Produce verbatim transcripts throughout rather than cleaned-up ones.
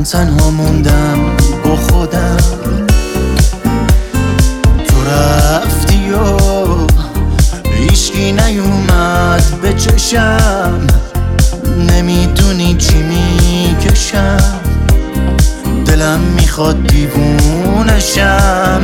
تنها موندم با خودم. تو رفتی و هیچکی نیومد به چشم، نمیدونی چی میکشم، دلم میخواد دیوونشم.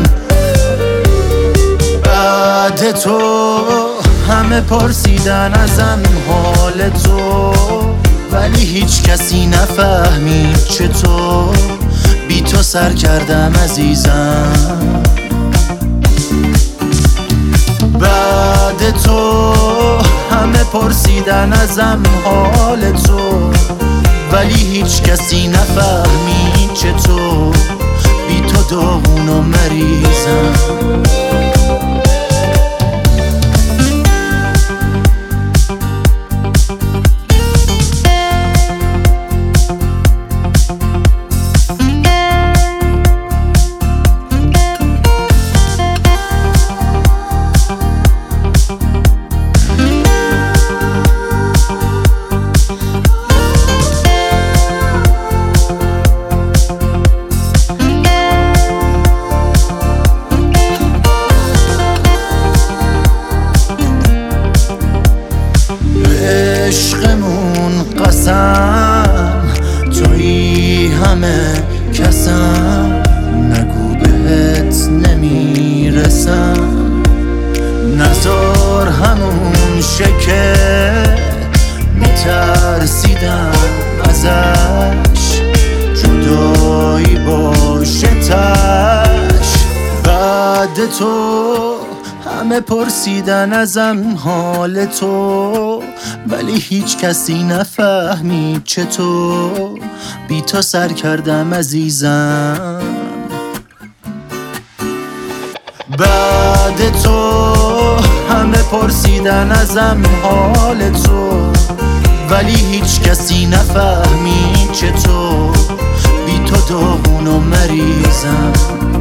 بعد تو همه پرسیدن ازم حال تو، ولی هیچ کسی نفهمید چطور بی تو سر کردم عزیزم. بعد تو همه پرسیدن ازم حال تو، ولی هیچ کسی نفهمید چطور بی تو داغون و مریضم. عشقمون قسم توی همه کسم، نگو بهت نمیرسم. نزار همون شکه میترسیدم ازش، جدایی باشه تش. بعد تو همه پرسیدن ازم حال تو، ولی هیچ کسی نفهمید چطور بی تو سر کردم عزیزم. بعد تو همه پرسیدن ازم حال تو، ولی هیچ کسی نفهمید چطور بی تو داغون و مریضم.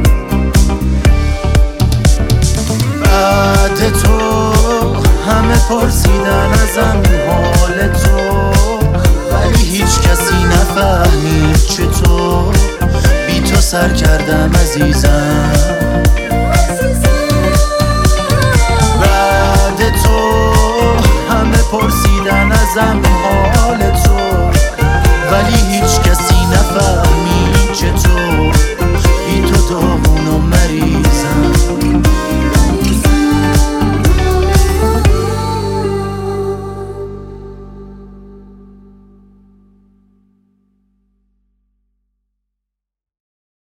بعد تو همه پرسیدن ازم حال تو، ولی هیچ کسی نفهمید چطور بی تو سر کردم عزیزم.